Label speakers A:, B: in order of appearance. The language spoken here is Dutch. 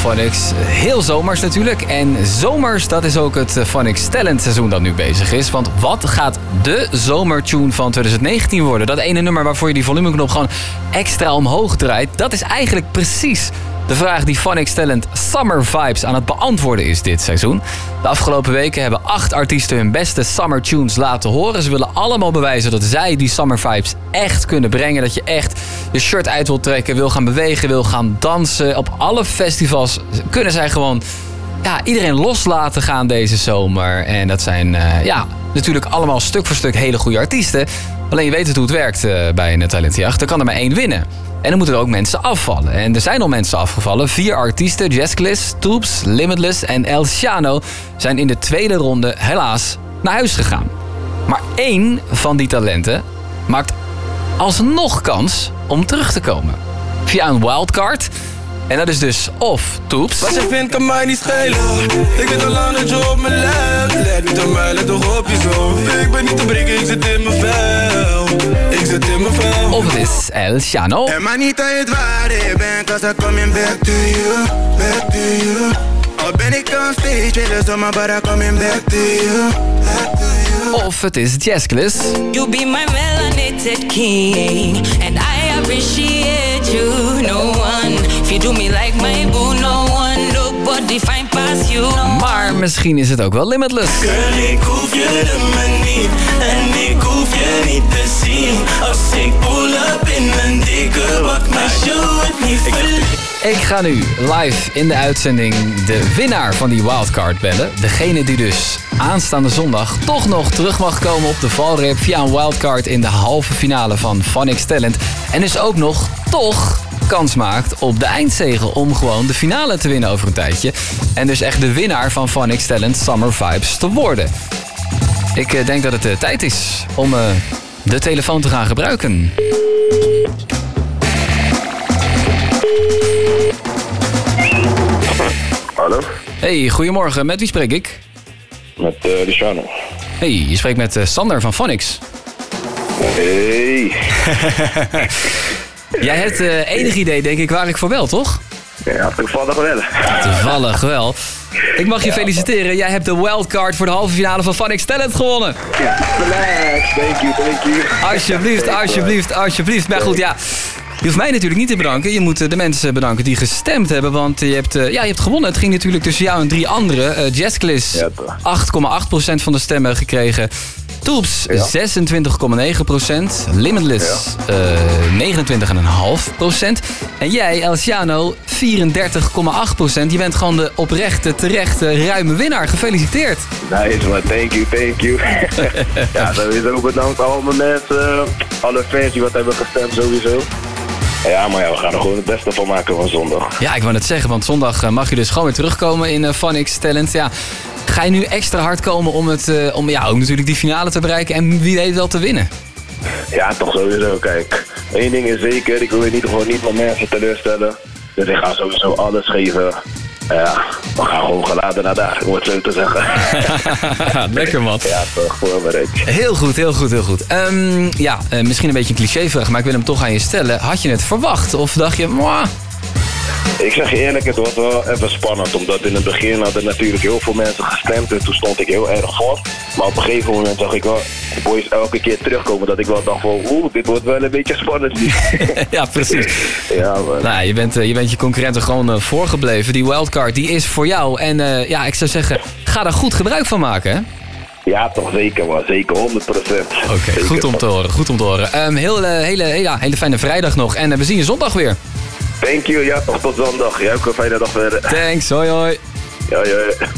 A: Phonics. Heel zomers natuurlijk. En zomers, dat is ook het Phonics talentseizoen dat nu bezig is. Want wat gaat de zomertune van 2019 worden? Dat ene nummer waarvoor je die volumeknop gewoon extra omhoog draait. Dat is eigenlijk precies de vraag die Phonics Talent Summer Vibes aan het beantwoorden is dit seizoen. De afgelopen weken hebben 8 artiesten hun beste summer tunes laten horen. Ze willen allemaal bewijzen dat zij die summer vibes echt kunnen brengen. Dat je echt je shirt uit wilt trekken, wil gaan bewegen, wil gaan dansen. Op alle festivals kunnen zij gewoon iedereen los laten gaan deze zomer. En dat zijn natuurlijk allemaal stuk voor stuk hele goede artiesten. Alleen je weet het hoe het werkt bij een talentenjacht. Er kan er maar 1 winnen. En dan moeten er ook mensen afvallen. En er zijn al mensen afgevallen. 4 artiesten, Jazkliss, Toops, Limitless en El Ciano zijn in de tweede ronde helaas naar huis gegaan. Maar 1 van die talenten maakt alsnog kans om terug te komen. Via een wildcard. En dat is dus of Toops.
B: Wat je vindt kan mij niet schelen. Ik weet al lang dat je op me let. Let niet aan mij, let toch op je zo. Ik ben niet te breken, ik zit in mijn vel. Ik zit in mijn vel.
A: Of het is El Ciano.
B: En maar niet uit waar ik ben, cause I coming back to you, back to you. Al ben ik on stage, willen zomaar, but I coming back to you, back to you.
A: Of het is Jazkliss.
C: You be my melanated king, and I appreciate you. No one, if you do me like my boo, no one, nobody fine past you.
A: Maar misschien is het ook wel Limitless.
B: Girl, ik hoef je me niet, en ik hoef je niet te zien. Als ik pull up in een dikke bak, mijn show het niet verliezen.
A: Ik ga nu live in de uitzending de winnaar van die wildcard bellen. Degene die dus aanstaande zondag toch nog terug mag komen op de valreep via een wildcard in de halve finale van Phonics Talent. En dus ook nog toch kans maakt op de eindzege om gewoon de finale te winnen over een tijdje. En dus echt de winnaar van Phonics Talent Summer Vibes te worden. Ik denk dat het tijd is om de telefoon te gaan gebruiken.
D: Hallo?
A: Hey, goedemorgen. Met wie spreek ik?
D: Met Luciano.
A: Hey, je spreekt met Sander van Phonics.
D: Hey.
A: Jij hebt enig idee, denk ik, waar ik voor bel, toch?
D: Ja, toevallig wel.
A: Toevallig wel. Ik mag je feliciteren. Jij hebt de wildcard voor de halve finale van Phonics Talent gewonnen.
D: Ja, relax. Thank you.
A: Alsjeblieft. Maar goed, ja. Je hoeft mij natuurlijk niet te bedanken. Je moet de mensen bedanken die gestemd hebben. Want je hebt gewonnen. Het ging natuurlijk tussen jou en 3 anderen. Jazkliss 8,8% van de stemmen gekregen. Toops 26,9%. Limitless 29,5%. En jij, El Ciano, 34,8%. Je bent gewoon de oprechte, terechte, ruime winnaar. Gefeliciteerd.
D: Nice man, thank you. Ja, sowieso bedankt al mijn mensen. Alle fans die wat hebben gestemd sowieso. Ja, maar we gaan er gewoon het beste van maken van zondag.
A: Ja, ik wou net zeggen, want zondag mag je dus gewoon weer terugkomen in Phonics Talent. Ja, ga je nu extra hard komen om ook natuurlijk die finale te bereiken en wie weet wel te winnen?
D: Ja, toch sowieso. Kijk, 1 ding is zeker, ik wil in ieder geval niet mijn mensen teleurstellen. Dus ik ga sowieso alles geven. Ja, we gaan gewoon geladen naar daar, om het zo te zeggen.
A: Lekker man.
D: Ja, toch, voorbereid.
A: Heel goed. Misschien een beetje een clichévraag, maar ik wil hem toch aan je stellen. Had je het verwacht of dacht je, mwah?
D: Ik zeg je eerlijk, het was wel even spannend. Omdat in het begin hadden natuurlijk heel veel mensen gestemd. En toen stond ik heel erg voor. Maar op een gegeven moment zag ik wel de boys elke keer terugkomen. Dat ik wel dacht van, dit wordt wel een beetje spannend.
A: Ja, precies.
D: Ja, man.
A: Nou, je bent je concurrenten gewoon voorgebleven. Die wildcard, die is voor jou. En ik zou zeggen, ga daar goed gebruik van maken, hè?
D: Ja, toch zeker man. Zeker 100%.
A: Oké, goed om te horen. Hele fijne vrijdag nog. En we zien je zondag weer.
D: Thank you, ja, toch tot zondag. Jij ook een fijne dag verder.
A: Thanks, hoi.
D: Ja.